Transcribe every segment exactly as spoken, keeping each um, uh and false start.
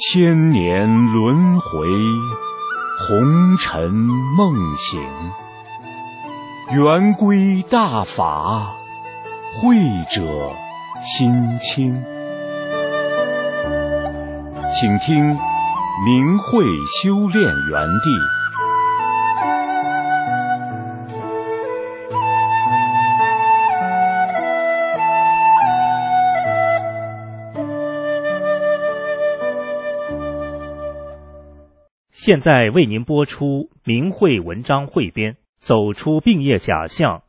千年轮回，红尘梦醒。圆规大法，慧者心清。请听明慧修炼园地。 现在为您播出明慧文章汇编，走出病业假象。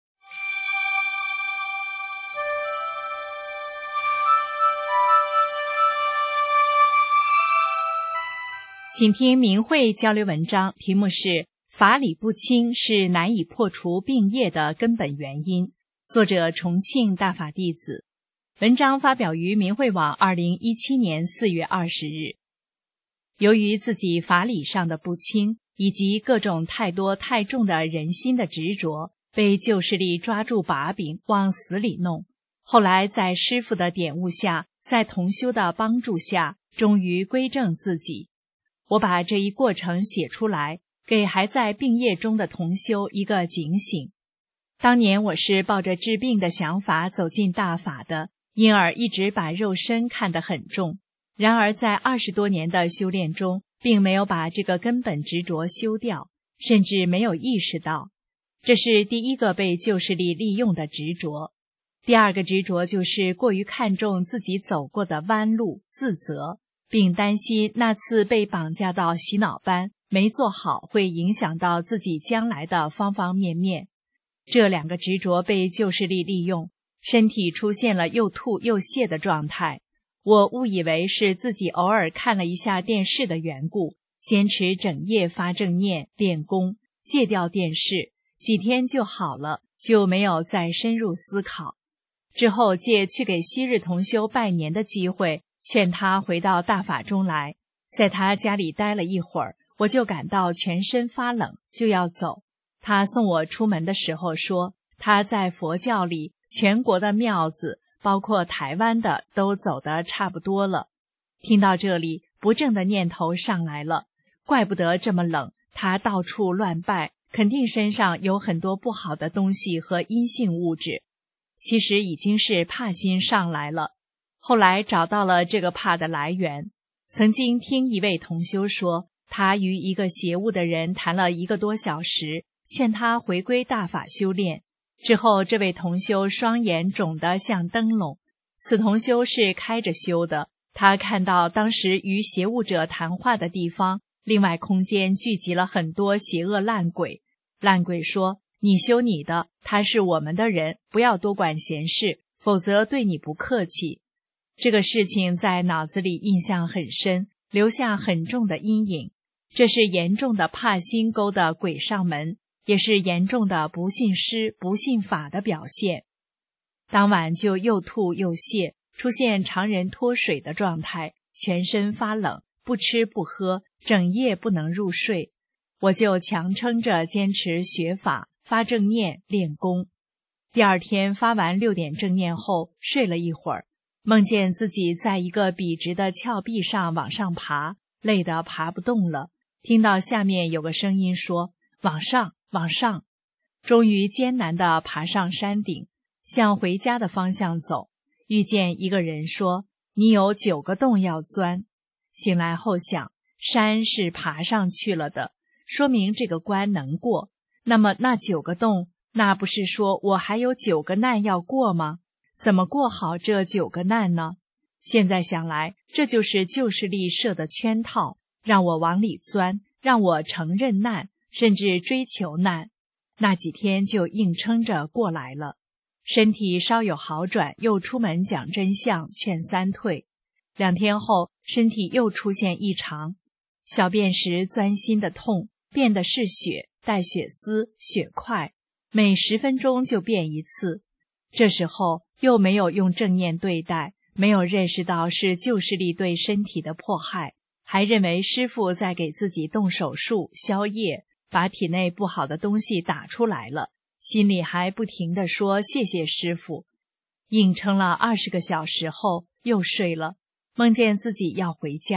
请听明慧交流文章，题目是法理不清是难以破除病业的根本原因，作者重庆大法弟子。文章发表于明慧网二零一七年四月二十日。由于自己法理上的不清，以及各种太多太重的人心的执着，被旧势力抓住把柄往死里弄。后来在师父的点悟下，在同修的帮助下，终于归正自己。我把这一过程写出来，给还在病业中的同修一个警醒。当年我是抱着治病的想法走进大法的，因而一直把肉身看得很重。然而在二十多年的修炼中，并没有把这个根本执着修掉，甚至没有意识到。这是第一个被旧势力利用的执着。第二个执着就是过于看重自己走过的弯路，自责，并担心那次被绑架到洗脑班没做好会影响到自己将来的方方面面。这两个执着被旧势力利用，身体出现了又吐又泻的状态。我误以为是自己偶尔看了一下电视的缘故，坚持整夜发正念练功，戒掉电视，几天就好了，就没有再深入思考。之后借去给昔日同修拜年的机会，劝他回到大法中来。在他家里待了一会儿，我就感到全身发冷，就要走。他送我出门的时候说，他在佛教里全国的庙子包括台湾的都走得差不多了。听到这里，不正的念头上来了，怪不得这么冷，他到处乱拜，肯定身上有很多不好的东西和阴性物质。其实已经是怕心上来了。后来找到了这个怕的来源。曾经听一位同修说，他与一个邪物的人谈了一个多小时，劝他回归大法修炼。之后这位同修双眼肿得像灯笼。此同修是开着修的，他看到当时与邪物者谈话的地方，另外空间聚集了很多邪恶烂鬼。烂鬼说，你修你的，他是我们的人，不要多管闲事，否则对你不客气。这个事情在脑子里印象很深，留下很重的阴影。这是严重的怕心勾的鬼上门，也是严重的不信师不信法的表现。当晚就又吐又泻，出现常人脱水的状态，全身发冷，不吃不喝，整夜不能入睡。我就强撑着坚持学法，发正念练功。第二天发完六点正念后，睡了一会儿，梦见自己在一个笔直的峭壁上往上爬，累得爬不动了。听到下面有个声音说，往上往上。终于艰难地爬上山顶，向回家的方向走，遇见一个人说，你有九个洞要钻。醒来后想，山是爬上去了的，说明这个关能过。那么那九个洞，那不是说我还有九个难要过吗？怎么过好这九个难呢？现在想来，这就是旧势力设的圈套，让我往里钻，让我承认难，甚至追求难。那几天就硬撑着过来了。身体稍有好转，又出门讲真相，劝三退。两天后，身体又出现异常，小便时钻心的痛，便的是血，带血丝、血块，每十分钟就便一次。这时候又没有用正念对待，没有认识到是旧势力对身体的迫害，还认为师父在给自己动手术消业，把体内不好的东西打出来了，心里还不停地说谢谢师父。硬撑了二十个小时后又睡了，梦见自己要回家，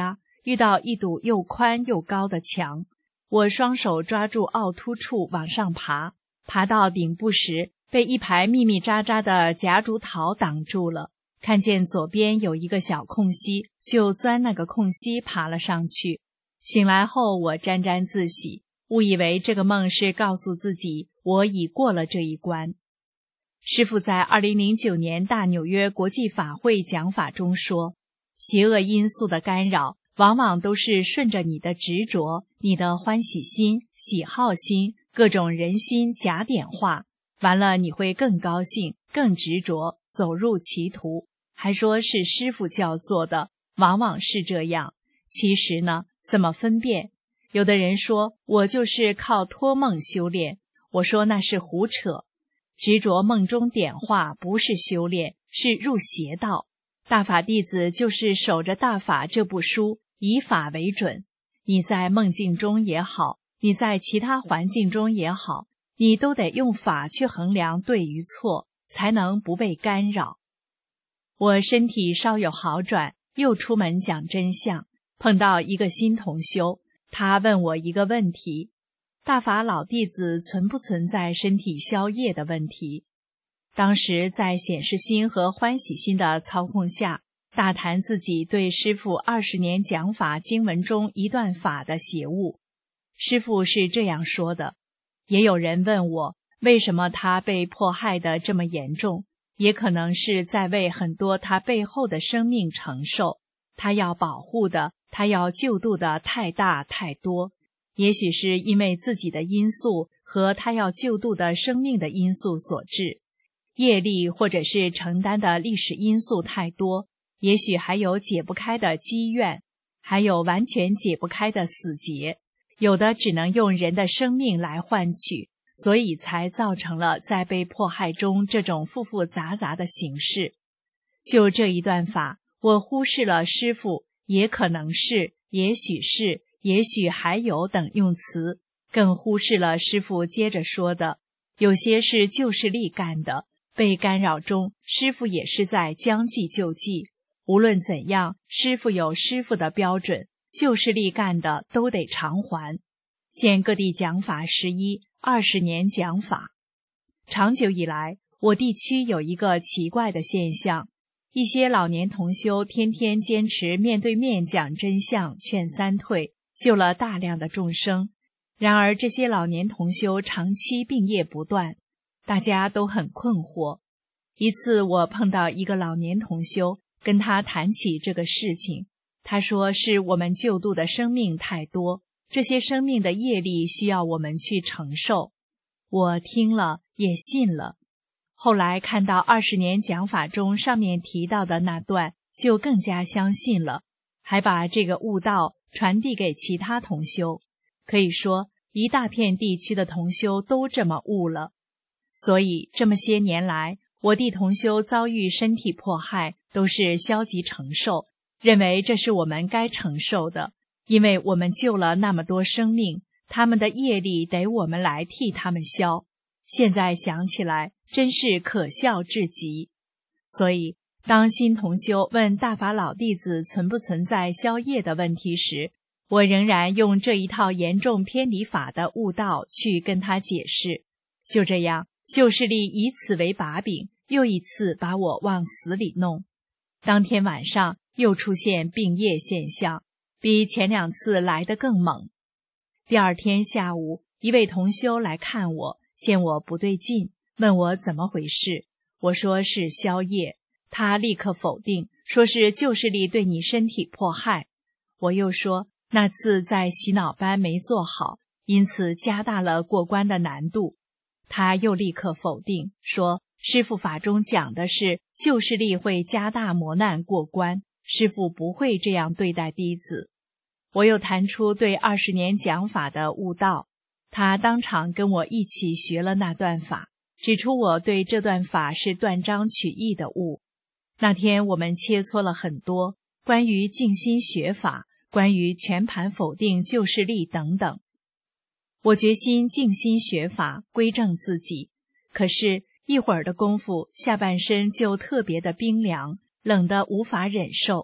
遇到一堵又宽又高的墙，我双手抓住凹凸处往上爬，爬到顶部时，被一排密密匝匝的夹竹桃挡住了。看见左边有一个小空隙，就钻那个空隙爬了上去。醒来后，我沾沾自喜，误以为这个梦是告诉自己我已过了这一关。师父在二零零九年大纽约国际法会讲法中说，邪恶因素的干扰往往都是顺着你的执着、你的欢喜心、喜好心、各种人心假点化，完了你会更高兴、更执着，走入歧途。还说是师父教做的，往往是这样。其实呢，怎么分辨？有的人说我就是靠托梦修炼，我说那是胡扯。执着梦中点化不是修炼，是入邪道。大法弟子就是守着大法这部书，以法为准。你在梦境中也好，你在其他环境中也好，你都得用法去衡量对与错，才能不被干扰。我身体稍有好转，又出门讲真相，碰到一个新同修，他问我一个问题：大法老弟子存不存在身体消业的问题？当时在显示心和欢喜心的操控下，大谈自己对师父二十年讲法经文中一段法的邪误。师父是这样说的：也有人问我，为什么他被迫害得这么严重？也可能是在为很多他背后的生命承受，他要保护的，他要救度的太大太多。也许是因为自己的因素和他要救度的生命的因素所致，业力或者是承担的历史因素太多，也许还有解不开的积怨，还有完全解不开的死结，有的只能用人的生命来换取，所以才造成了在被迫害中这种复复杂杂的形式。就这一段法，我忽视了师父也可能是、也许是、也许还有等用词，更忽视了师父接着说的，有些是旧势力干的，被干扰中，师父也是在将计就计。无论怎样，师父有师父的标准，旧势力干的都得偿还。见各地讲法十一，二十年讲法。长久以来，我地区有一个奇怪的现象，一些老年同修天天坚持面对面讲真相，劝三退，救了大量的众生。然而这些老年同修长期病业不断，大家都很困惑。一次我碰到一个老年同修，跟他谈起这个事情，他说是我们救度的生命太多，这些生命的业力需要我们去承受。我听了也信了。后来看到二十年讲法中上面提到的那段，就更加相信了，还把这个悟道传递给其他同修。可以说一大片地区的同修都这么悟了。所以这么些年来，我地同修遭遇身体迫害，都是消极承受，认为这是我们该承受的，因为我们救了那么多生命，他们的业力得我们来替他们消。现在想起来，真是可笑至极。所以，当新同修问大法老弟子存不存在消业的问题时，我仍然用这一套严重偏离法的悟道去跟他解释。就这样，旧势力以此为把柄，又一次把我往死里弄。当天晚上又出现病业现象，比前两次来得更猛。第二天下午，一位同修来看我，见我不对劲，问我怎么回事。我说是消业，他立刻否定，说是旧势力对你身体迫害。我又说那次在洗脑班没做好，因此加大了过关的难度。他又立刻否定，说师父法中讲的是旧势力会加大磨难过关，师父不会这样对待弟子。我又谈出对二十年讲法的悟道，他当场跟我一起学了那段法，指出我对这段法是断章取义的悟。那天我们切磋了很多关于静心学法，关于全盘否定旧势力等等。我决心静心学法，归正自己，可是一会儿的功夫，下半身就特别的冰凉，冷得无法忍受。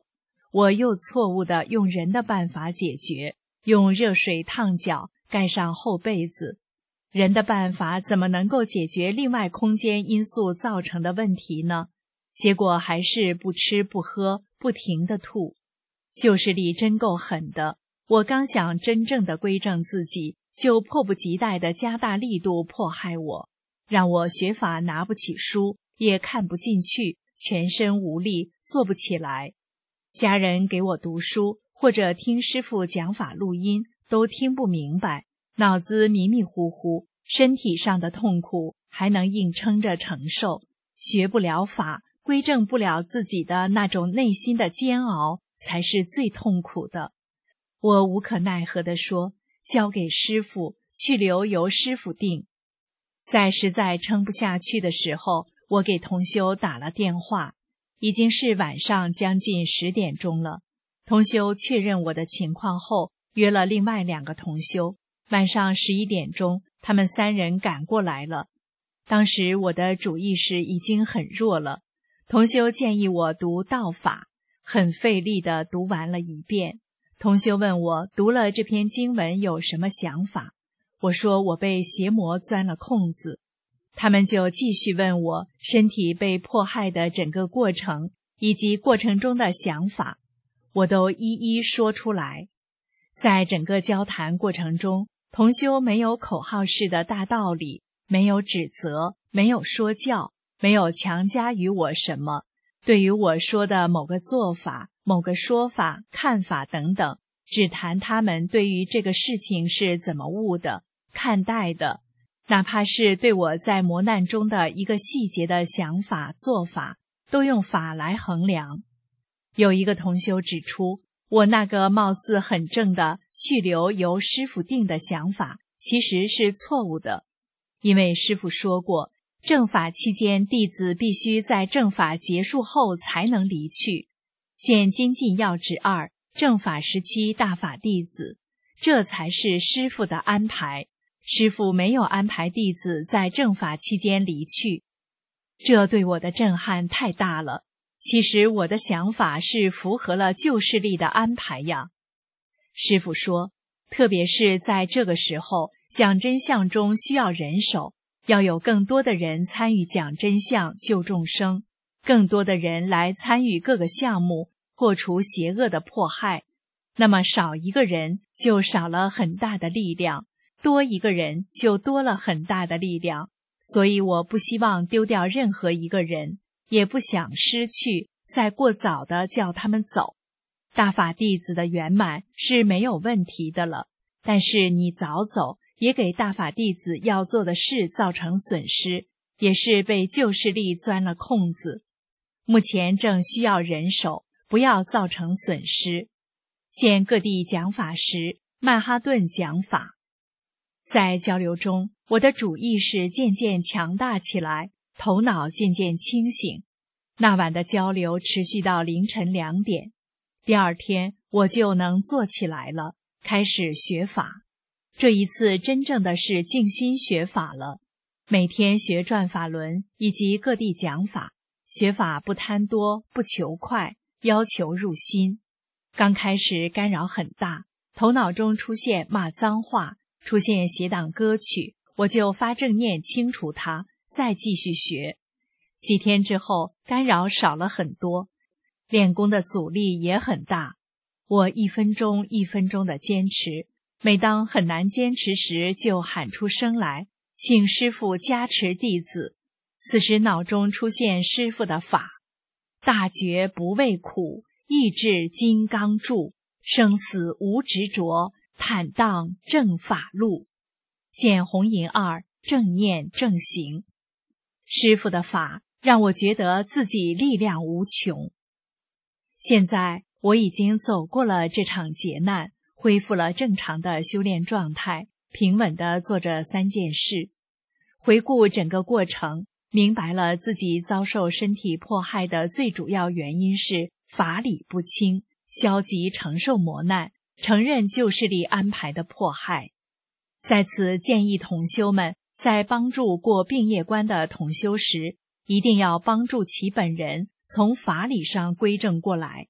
我又错误地用人的办法解决，用热水烫脚，盖上厚被子。人的办法怎么能够解决另外空间因素造成的问题呢？结果还是不吃不喝，不停地吐。旧势力真够狠的，我刚想真正的归正自己，就迫不及待地加大力度迫害我，让我学法拿不起书，也看不进去，全身无力，坐不起来。家人给我读书，或者听师父讲法录音，都听不明白，脑子迷迷糊糊，身体上的痛苦还能硬撑着承受，学不了法，归正不了自己的那种内心的煎熬，才是最痛苦的。我无可奈何地说，交给师父，去留由师父定。在实在撑不下去的时候，我给同修打了电话，已经是晚上将近十点钟了。同修确认我的情况后，约了另外两个同修，晚上十一点钟，他们三人赶过来了。当时我的主意识已经很弱了，同修建议我读道法，很费力地读完了一遍。同修问我读了这篇经文有什么想法，我说我被邪魔钻了空子。他们就继续问我身体被迫害的整个过程，以及过程中的想法，我都一一说出来。在整个交谈过程中，同修没有口号式的大道理，没有指责，没有说教，没有强加于我什么。对于我说的某个做法、某个说法、看法等等，只谈他们对于这个事情是怎么悟的、看待的，哪怕是对我在磨难中的一个细节的想法、做法，都用法来衡量。有一个同修指出，我那个貌似很正的去留由师父定的想法，其实是错误的。因为师父说过，正法期间弟子必须在正法结束后才能离去。见精进要旨二，正法时期大法弟子，这才是师父的安排。师父没有安排弟子在正法期间离去，这对我的震撼太大了。其实我的想法是符合了旧势力的安排呀。师父说，特别是在这个时候，讲真相中需要人手，要有更多的人参与讲真相救众生，更多的人来参与各个项目，破除邪恶的迫害。那么少一个人就少了很大的力量，多一个人就多了很大的力量。所以我不希望丢掉任何一个人，也不想失去，再过早的叫他们走。大法弟子的圆满是没有问题的了，但是你早走，也给大法弟子要做的事造成损失，也是被旧势力钻了空子。目前正需要人手，不要造成损失。见各地讲法时，曼哈顿讲法。在交流中，我的主意识渐渐强大起来，头脑渐渐清醒。那晚的交流持续到凌晨两点。第二天我就能坐起来了，开始学法。这一次真正的是静心学法了，每天学转法轮以及各地讲法，学法不贪多，不求快，要求入心。刚开始干扰很大，头脑中出现骂脏话，出现邪党歌曲，我就发正念清除它，再继续学。几天之后，干扰少了很多，练功的阻力也很大。我一分钟一分钟的坚持，每当很难坚持时，就喊出声来，请师父加持弟子。此时脑中出现师父的法：大觉不畏苦，意志金刚柱，生死无执着，坦荡正法路。见红银二，正念正行。师父的法让我觉得自己力量无穷。现在我已经走过了这场劫难，恢复了正常的修炼状态，平稳地做着三件事。回顾整个过程，明白了自己遭受身体迫害的最主要原因是法理不清，消极承受磨难，承认旧势力安排的迫害。在此建议同修们，在帮助过病业关的同修时，一定要帮助其本人从法理上归正过来。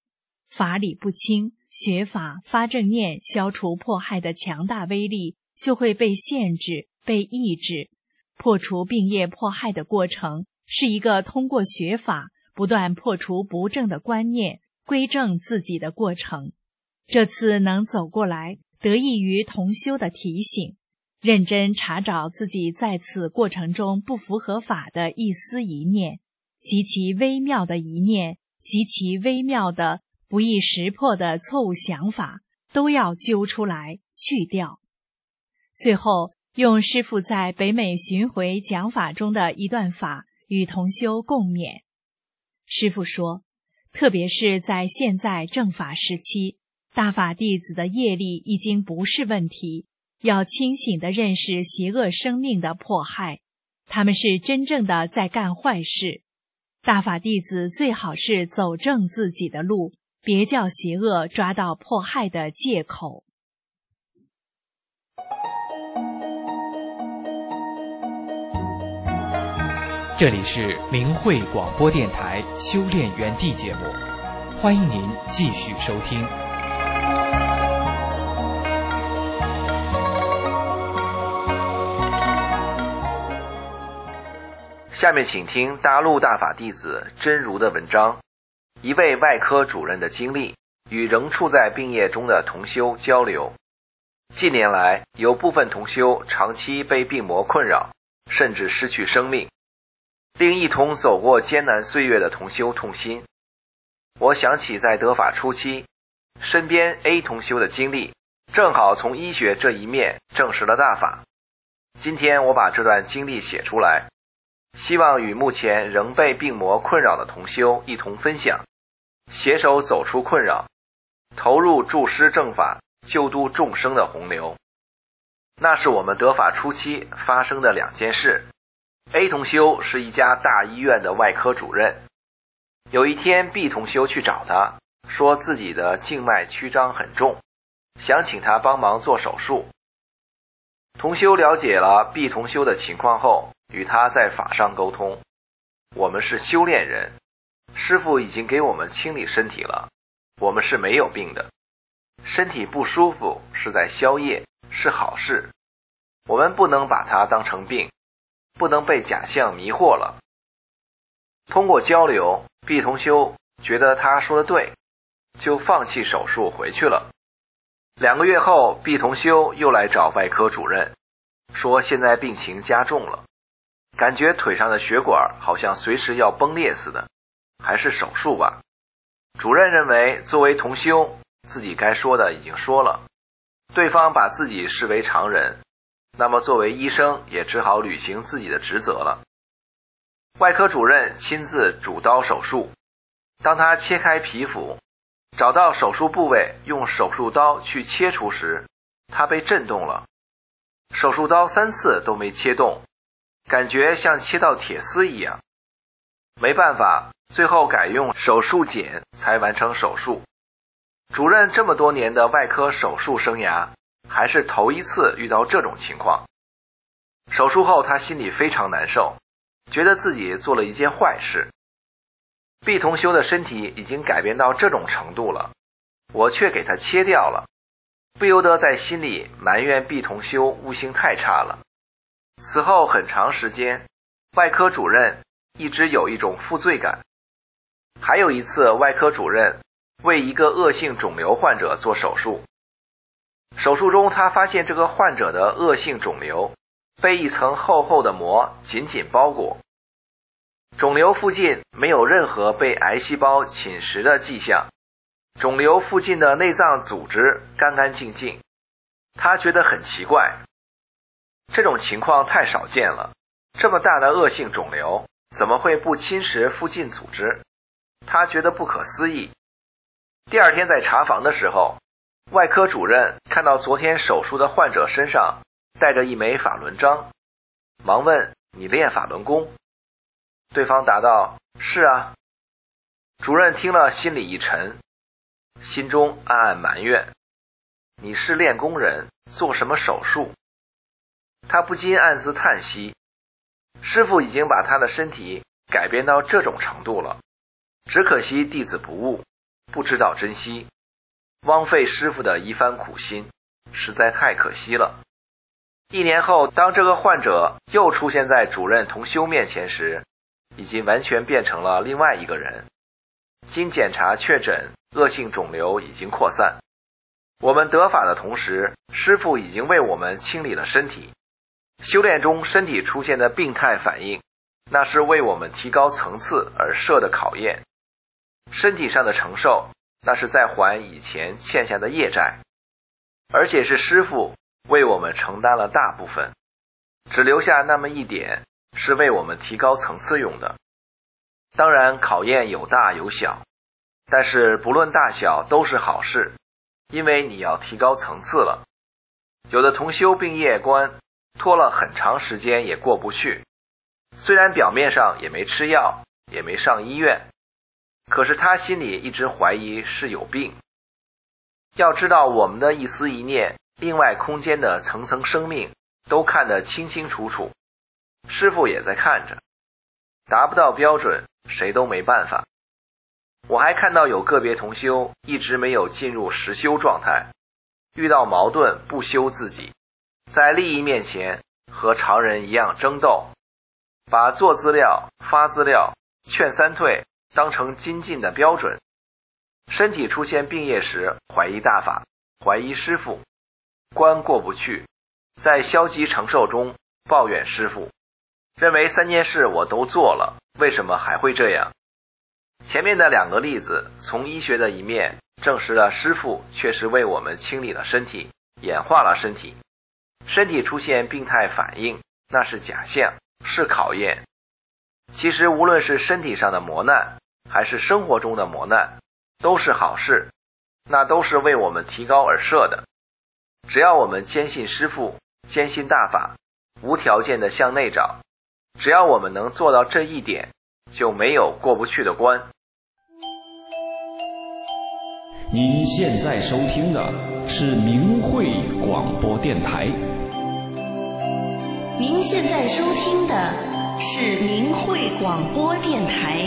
法理不清，学法发正念，消除迫害的强大威力就会被限制、被抑制。破除病业迫害的过程是一个通过学法不断破除不正的观念，归正自己的过程。这次能走过来，得益于同修的提醒，认真查找自己在此过程中不符合法的一丝一念，极其微妙的一念，极其微妙的不易识破的错误想法，都要揪出来去掉。最后用师父在北美巡回讲法中的一段法与同修共勉。师父说，特别是在现在正法时期，大法弟子的业力已经不是问题，要清醒地认识邪恶生命的迫害，他们是真正的在干坏事。大法弟子最好是走正自己的路，别叫邪恶抓到迫害的借口。 这里是明慧广播电台修炼园地节目，欢迎您继续收听。 下面请听大陆大法弟子真如的文章，一位外科主任的经历与仍处在病业中的同修交流。近年来，有部分同修长期被病魔困扰，甚至失去生命，令一同走过艰难岁月的同修痛心。我想起在得法初期，身边 A 同修的经历，正好从医学这一面证实了大法。今天我把这段经历写出来，希望与目前仍被病魔困扰的同修一同分享，携手走出困扰，投入助师正法，救度众生的洪流。那是我们得法初期发生的两件事。A 同修是一家大医院的外科主任，有一天 B 同修去找他，说自己的静脉曲张很重，想请他帮忙做手术。同修了解了 B 同修的情况后，与他在法上沟通，我们是修炼人，师父已经给我们清理身体了，我们是没有病的，身体不舒服是在消业，是好事，我们不能把它当成病，不能被假象迷惑了。通过交流， B 同修觉得他说的对，就放弃手术回去了。两个月后， B 同修又来找外科主任，说现在病情加重了，感觉腿上的血管好像随时要崩裂似的，还是手术吧。主任认为作为同修，自己该说的已经说了，对方把自己视为常人，那么作为医生也只好履行自己的职责了。外科主任亲自主刀手术，当他切开皮肤，找到手术部位，用手术刀去切除时，他被震动了，手术刀三次都没切动，感觉像切到铁丝一样。没办法，最后改用手术剪才完成手术。主任这么多年的外科手术生涯，还是头一次遇到这种情况。手术后他心里非常难受，觉得自己做了一件坏事。B 同修的身体已经改变到这种程度了，我却给他切掉了，不由得在心里埋怨 B 同修悟性太差了。此后很长时间，外科主任一直有一种负罪感。还有一次，外科主任为一个恶性肿瘤患者做手术，手术中他发现这个患者的恶性肿瘤被一层厚厚的膜紧紧包裹，肿瘤附近没有任何被癌细胞侵蚀的迹象，肿瘤附近的内脏组织干干净净。他觉得很奇怪，这种情况太少见了，这么大的恶性肿瘤怎么会不侵蚀附近组织？他觉得不可思议。第二天在查房的时候，外科主任看到昨天手术的患者身上带着一枚法轮章，忙问：你练法轮功？对方答道：是啊。主任听了心里一沉，心中暗暗埋怨：你是练功人，做什么手术？他不禁暗自叹息，师父已经把他的身体改变到这种程度了，只可惜弟子不悟， 不知道珍惜，枉费师傅的一番苦心，实在太可惜了。一年后，当这个患者又出现在主任同修面前时，已经完全变成了另外一个人。经检查确诊，恶性肿瘤已经扩散。我们得法的同时，师父已经为我们清理了身体。修炼中身体出现的病态反应，那是为我们提高层次而设的考验。身体上的承受，那是在还以前欠下的业债，而且是师父为我们承担了大部分，只留下那么一点是为我们提高层次用的。当然考验有大有小，但是不论大小都是好事，因为你要提高层次了。有的同修病业关拖了很长时间也过不去，虽然表面上也没吃药，也没上医院，可是他心里一直怀疑是有病。要知道我们的一丝一念，另外空间的层层生命都看得清清楚楚，师父也在看着，达不到标准谁都没办法。我还看到有个别同修一直没有进入实修状态，遇到矛盾不修自己，在利益面前和常人一样争斗，把做资料、发资料、劝三退当成精进的标准。身体出现病业时，怀疑大法，怀疑师父，关过不去，在消极承受中抱怨师父，认为三件事我都做了，为什么还会这样？前面的两个例子，从医学的一面证实了师父确实为我们清理了身体，演化了身体。身体出现病态反应，那是假象，是考验。其实无论是身体上的磨难，还是生活中的磨难，都是好事，那都是为我们提高而设的。只要我们坚信师父，坚信大法，无条件的向内找，只要我们能做到这一点，就没有过不去的关。 您现在收听的是明慧广播电台。 您现在收听的是明慧广播电台。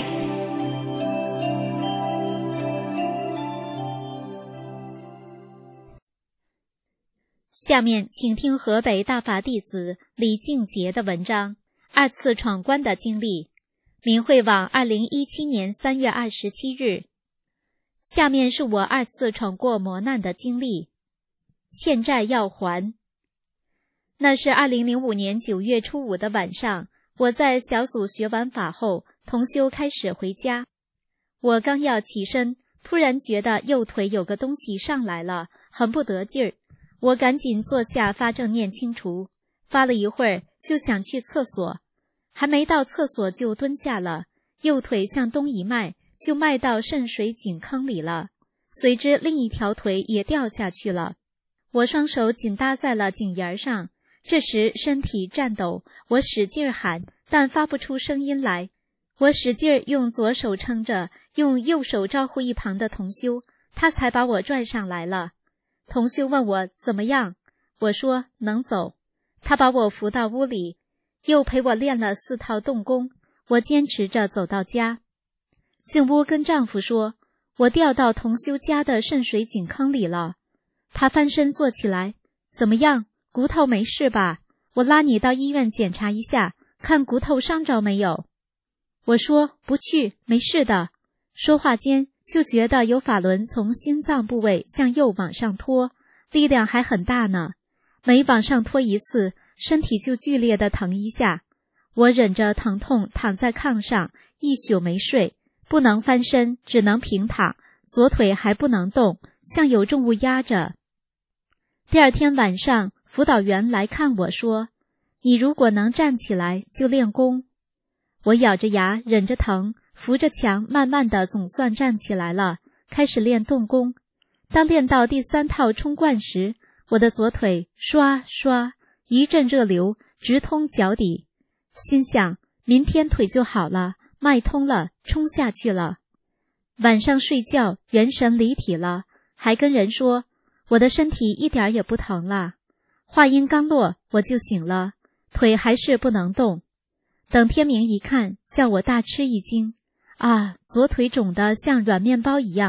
下面请听河北大法弟子李静杰的文章《二次闯关的经历》，明慧网二零一七年三月二十七日。下面是我二次闯过磨难的经历，欠债要还。那是二零零五年九月初五的晚上，我在小组学完法后，同修开始回家。我刚要起身，突然觉得右腿有个东西上来了，很不得劲儿。我赶紧坐下发正念清除，发了一会儿就想去厕所，还没到厕所就蹲下了，右腿向东一迈，就迈到渗水井坑里了，随之另一条腿也掉下去了。我双手紧搭在了井沿上，这时身体颤抖，我使劲喊，但发不出声音来。我使劲用左手撑着，用右手招呼一旁的同修，他才把我拽上来了。同修问我怎么样，我说能走。他把我扶到屋里，又陪我练了四套动功，我坚持着走到家。进屋跟丈夫说，我掉到同修家的渗水井坑里了。他翻身坐起来，怎么样，骨头没事吧？我拉你到医院检查一下，看骨头伤着没有。我说不去，没事的。说话间就觉得有法轮从心脏部位向右往上拖，力量还很大呢。每往上拖一次，身体就剧烈的疼一下。我忍着疼痛躺在炕上，一宿没睡，不能翻身，只能平躺，左腿还不能动，像有重物压着。第二天晚上，辅导员来看我说，你如果能站起来就练功。我咬着牙忍着疼，扶着墙慢慢的总算站起来了，开始练动功。当练到第三套冲冠时，我的左腿刷刷一阵热流直通脚底，心想明天腿就好了，脉通了，冲下去了。晚上睡觉元神离体了，还跟人说我的身体一点也不疼了。话音刚落，我就醒了，腿还是不能动。等天明一看，叫我大吃一惊啊，左腿肿得像软面包一样，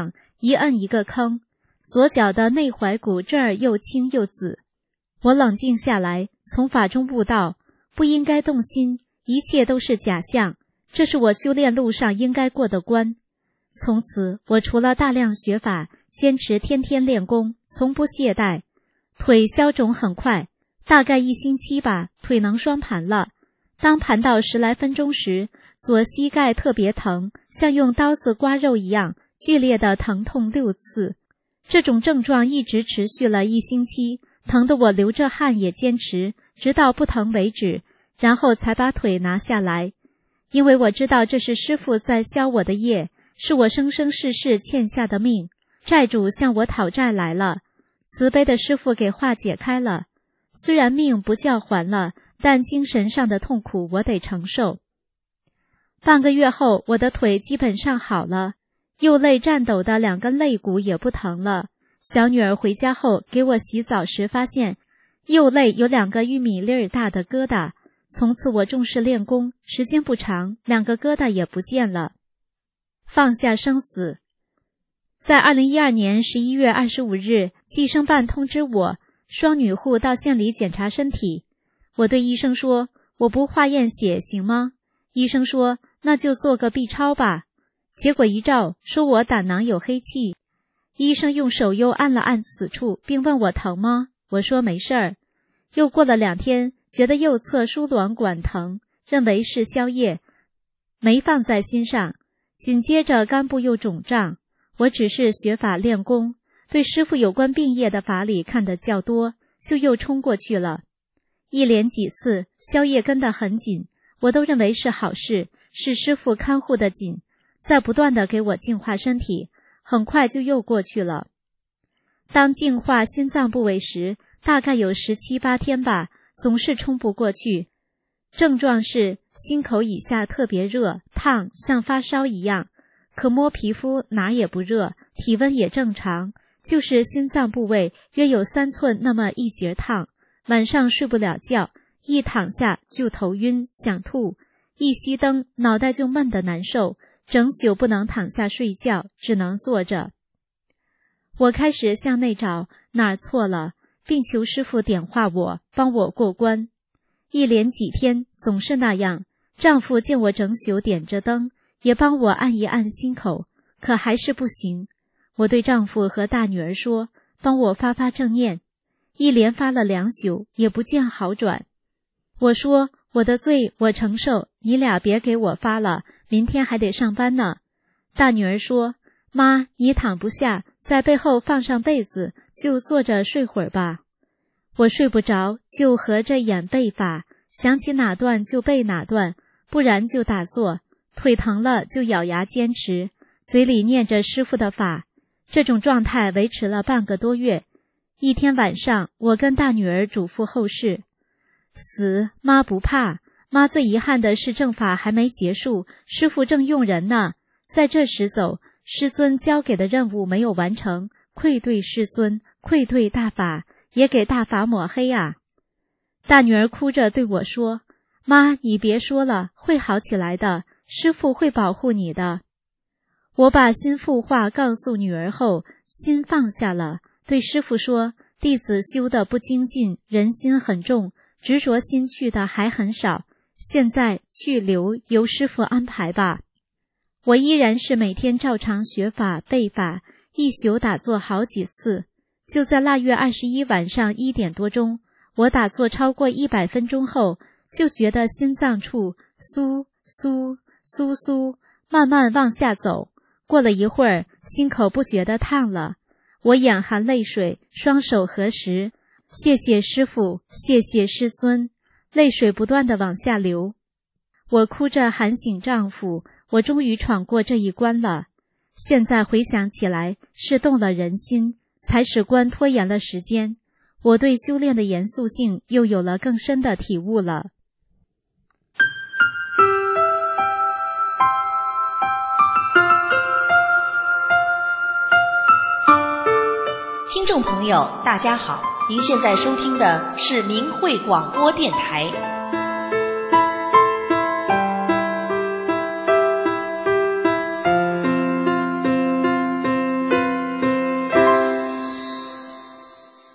一摁一个坑，左脚的内踝骨这儿又青又紫。我冷静下来，从法中悟道，不应该动心，一切都是假象，这是我修炼路上应该过的关。从此，我除了大量学法，坚持天天练功，从不懈怠。腿消肿很快，大概一星期吧，腿能双盘了。当盘到十来分钟时，左膝盖特别疼，像用刀子刮肉一样，剧烈的疼痛六次。这种症状一直持续了一星期，疼得我流着汗也坚持，直到不疼为止，然后才把腿拿下来。因为我知道这是师父在消我的业，是我生生世世欠下的命，债主向我讨债来了，慈悲的师父给化解开了。虽然命不叫还了，但精神上的痛苦我得承受。半个月后，我的腿基本上好了，右肋颤抖的两根肋骨也不疼了。小女儿回家后给我洗澡时发现右肋有两个玉米粒儿大的疙瘩，从此我重视练功，时间不长，两个疙瘩也不见了。放下生死。在二零一二年十一月二十五日，计生办通知我，双女户到县里检查身体。我对医生说，我不化验血行吗？医生说，那就做个 B 超吧。结果一照，说我胆囊有黑气。医生用手又按了按此处，并问我疼吗？我说没事儿。又过了两天，觉得右侧输卵管疼，认为是宵夜，没放在心上。紧接着肝部又肿胀，我只是学法练功，对师父有关病业的法理看得较多，就又冲过去了。一连几次宵夜跟得很紧，我都认为是好事，是师父看护的紧，在不断地给我净化身体，很快就又过去了。当净化心脏部位时，大概有十七八天吧，总是冲不过去。症状是心口以下特别热，烫，像发烧一样，可摸皮肤哪也不热，体温也正常，就是心脏部位约有三寸那么一节烫，晚上睡不了觉，一躺下就头晕想吐，一熄灯脑袋就闷得难受，整宿不能躺下睡觉，只能坐着。我开始向内找哪儿错了，并求师父点化我，帮我过关。一连几天总是那样，丈夫见我整宿点着灯，也帮我按一按心口，可还是不行。我对丈夫和大女儿说，帮我发发正念，一连发了两宿，也不见好转。我说，我的罪我承受，你俩别给我发了，明天还得上班呢。大女儿说，妈，你躺不下，在背后放上被子，就坐着睡会儿吧。我睡不着，就合着眼背法，想起哪段就背哪段，不然就打坐，腿疼了就咬牙坚持，嘴里念着师父的法。这种状态维持了半个多月。一天晚上，我跟大女儿嘱咐后事，死妈不怕，妈最遗憾的是正法还没结束，师父正用人呢，在这时走，师尊交给的任务没有完成，愧对师尊，愧对大法，也给大法抹黑啊。大女儿哭着对我说，妈，你别说了，会好起来的，师父会保护你的。我把心腹话告诉女儿后，心放下了，对师父说，弟子修得不精进，人心很重，执着心去的还很少，现在去留由师父安排吧。我依然是每天照常学法背法，一宿打坐好几次。就在腊月二十一晚上一点多钟，我打坐超过一百分钟后，就觉得心脏处酥酥酥酥慢慢往下走。过了一会儿，心口不觉得烫了，我眼含泪水，双手合十，谢谢师父，谢谢师尊，泪水不断地往下流。我哭着喊醒丈夫，我终于闯过这一关了。现在回想起来，是动了人心，才使关拖延了时间。我对修炼的严肃性又有了更深的体悟了。 听众朋友，大家好，您现在收听的是明慧广播电台。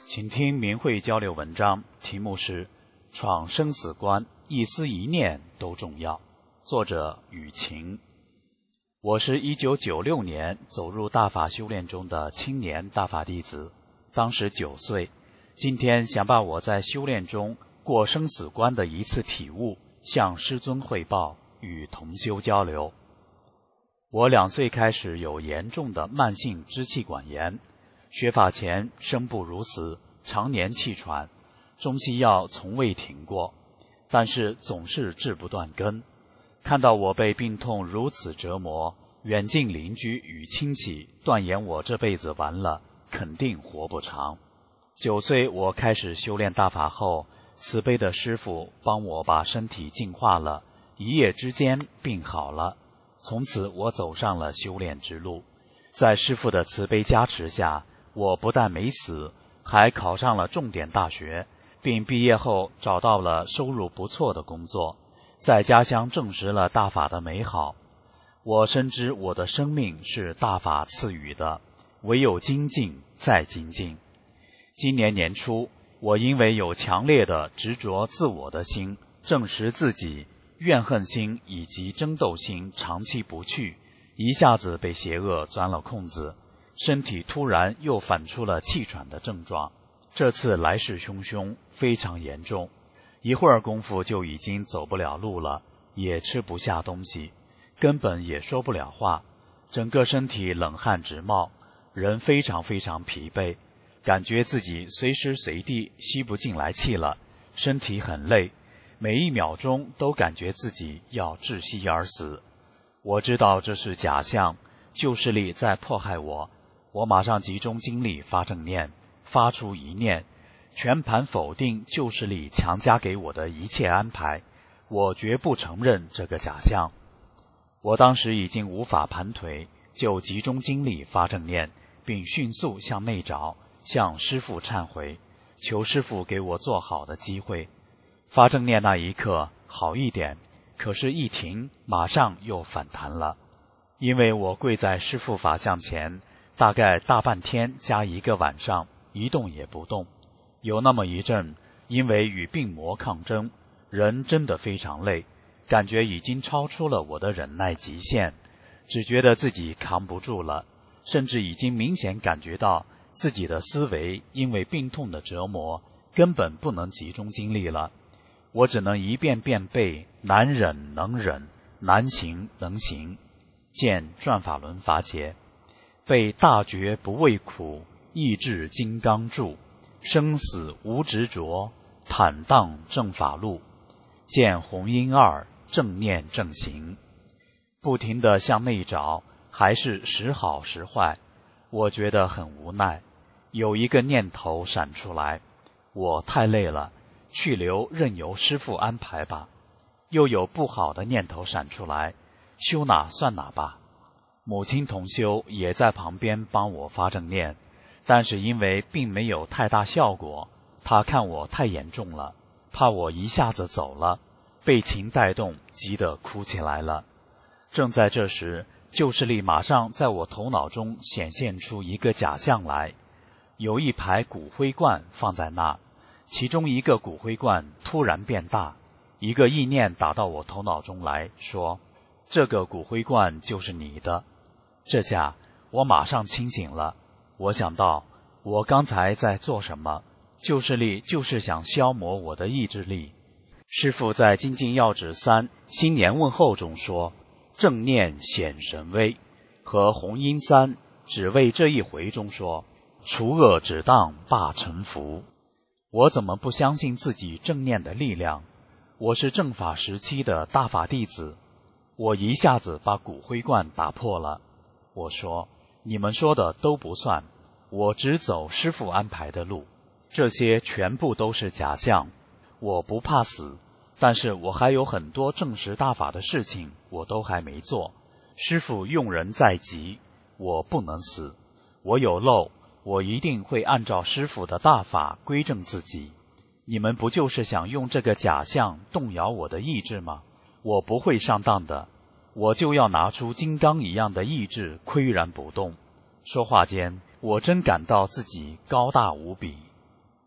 请听明慧交流文章，题目是闯生死关，一丝一念都重要。作者雨晴。我是一九九六年走入大法修炼中的青年大法弟子，当时九岁。今天想把我在修炼中过生死关的一次体悟向师尊汇报，与同修交流。我两岁开始有严重的慢性支气管炎，学法前生不如死，常年气喘，中西药从未停过，但是总是治不断根。看到我被病痛如此折磨，远近邻居与亲戚断言我这辈子完了，肯定活不长。九岁我开始修炼大法后，慈悲的师父帮我把身体净化了，一夜之间病好了。从此我走上了修炼之路。在师父的慈悲加持下，我不但没死，还考上了重点大学，并毕业后找到了收入不错的工作，在家乡证实了大法的美好。我深知我的生命是大法赐予的，唯有精进再精进。今年年初，我因为有强烈的执着自我的心，证实自己怨恨心以及争斗心长期不去，一下子被邪恶钻了空子，身体突然又反出了气喘的症状。这次来势汹汹，非常严重，一会儿功夫就已经走不了路了，也吃不下东西，根本也说不了话，整个身体冷汗直冒，人非常非常疲惫，感觉自己随时随地吸不进来气了，身体很累，每一秒钟都感觉自己要窒息而死。我知道这是假象，旧势力在迫害我，我马上集中精力发正念，发出一念，全盘否定旧势力强加给我的一切安排，我绝不承认这个假象。我当时已经无法盘腿，就集中精力发正念，并迅速向内找，向师父忏悔，求师父给我做好的机会。发正念那一刻好一点，可是一停，马上又反弹了。因为我跪在师父法像前，大概大半天加一个晚上，一动也不动。有那么一阵，因为与病魔抗争，人真的非常累，感觉已经超出了我的忍耐极限，只觉得自己扛不住了，甚至已经明显感觉到自己的思维因为病痛的折磨，根本不能集中精力了。我只能一遍遍背难忍能忍，难行能行，见转法轮法解，背大觉不畏苦，意志金刚柱，生死无执着，坦荡正法路，见红音二，正念正行。不停地向内找，还是时好时坏，我觉得很无奈。有一个念头闪出来，我太累了，去留任由师父安排吧。又有不好的念头闪出来，修哪算哪吧。母亲同修也在旁边帮我发正念，但是因为并没有太大效果，她看我太严重了，怕我一下子走了，被情带动，急得哭起来了。正在这时，旧势力马上在我头脑中显现出一个假象来，有一排骨灰罐放在那，其中一个骨灰罐突然变大，一个意念打到我头脑中来，说这个骨灰罐就是你的。这下我马上清醒了，我想到我刚才在做什么，旧势力就是想消磨我的意志力。师父在《精进要旨三新年问候》中说，正念显神威，和红音三只为这一回中说，除恶止当罢臣服。我怎么不相信自己正念的力量？我是正法时期的大法弟子，我一下子把骨灰罐打破了。我说，你们说的都不算，我只走师父安排的路，这些全部都是假象。我不怕死，但是我还有很多证实大法的事情我都还没做。师父用人在即，我不能死，我有漏，我一定会按照师父的大法归正自己。你们不就是想用这个假象动摇我的意志吗？我不会上当的，我就要拿出金刚一样的意志，岿然不动。说话间，我真感到自己高大无比。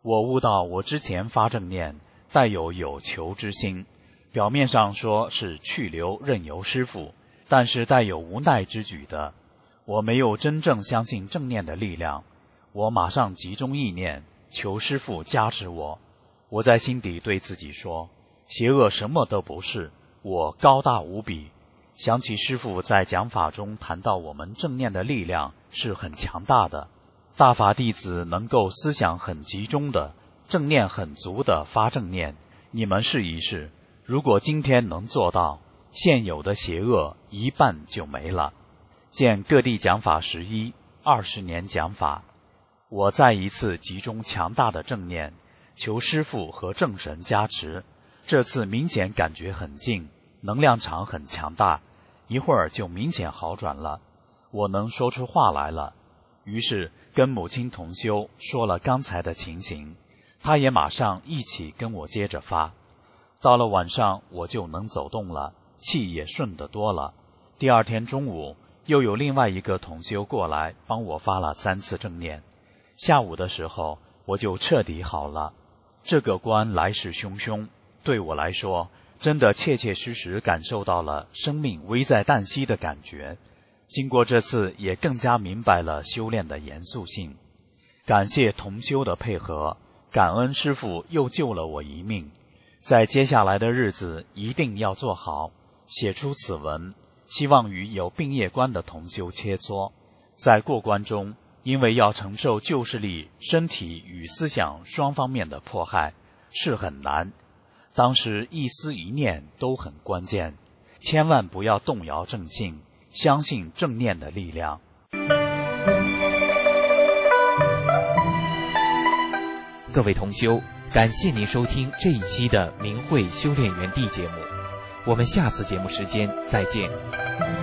我悟到我之前发正念带有有求之心，表面上说是去留任由师父，但是带有无奈之举的。我没有真正相信正念的力量，我马上集中意念求师父加持我。我在心底对自己说，邪恶什么都不是，我高大无比。想起师父在讲法中谈到我们正念的力量是很强大的，大法弟子能够思想很集中的，正念很足的发正念，你们试一试，如果今天能做到，现有的邪恶一半就没了。见各地讲法十一，二十年讲法，我再一次集中强大的正念，求师父和正神加持。这次明显感觉很静，能量场很强大，一会儿就明显好转了，我能说出话来了。于是跟母亲同修说了刚才的情形，她也马上一起跟我接着发。到了晚上我就能走动了，气也顺得多了。第二天中午又有另外一个同修过来帮我发了三次正念，下午的时候我就彻底好了。这个关来势汹汹，对我来说真的切切实实感受到了生命危在旦夕的感觉。经过这次也更加明白了修炼的严肃性。感谢同修的配合，感恩师父又救了我一命。在接下来的日子一定要做好，写出此文，希望与有病业关的同修切磋。在过关中，因为要承受旧势力身体与思想双方面的迫害，是很难。当时一思一念都很关键，千万不要动摇正信，相信正念的力量。 各位同修，感谢您收听这一期的明慧修炼园地节目，我们下次节目时间再见。